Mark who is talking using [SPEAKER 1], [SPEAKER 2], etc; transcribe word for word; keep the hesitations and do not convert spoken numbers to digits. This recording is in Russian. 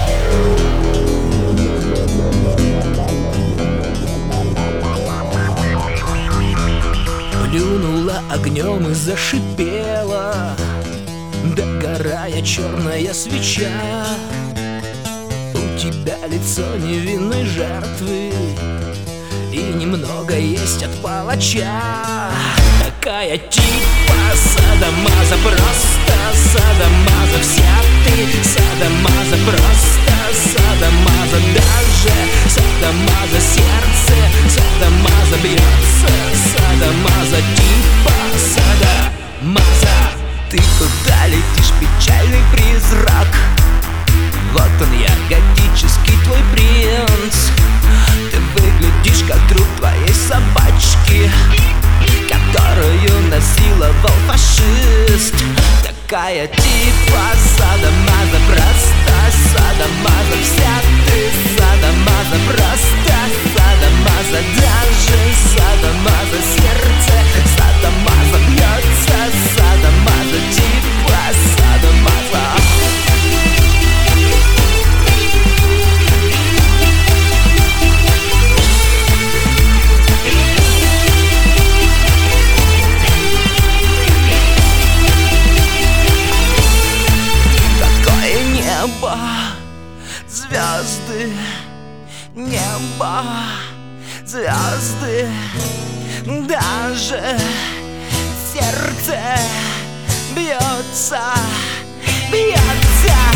[SPEAKER 1] Плюнула огнем и зашипела, догорая черная свеча. У тебя лицо невинной жертвы, и немного есть от палача. Такая типа садомаза, просто садомаза. Вся ты садомаза, просто садомаза. Даже садомаза сердце, садомаза бьется, садомаза типа садомаза. Ты куда летишь, печальный призрак? Вот он я, готический твой принц. Ты выглядишь как труп твоей собачки, которую насиловал фашист. Такая типа садомаза, просто садомаза. Вся ты садомаза, просто садомаза. Даже садомаза сердце, садомаза бьется, садомаза типа садомаза. Небо, звезды, небо, звезды, даже сердце бьется, бьется.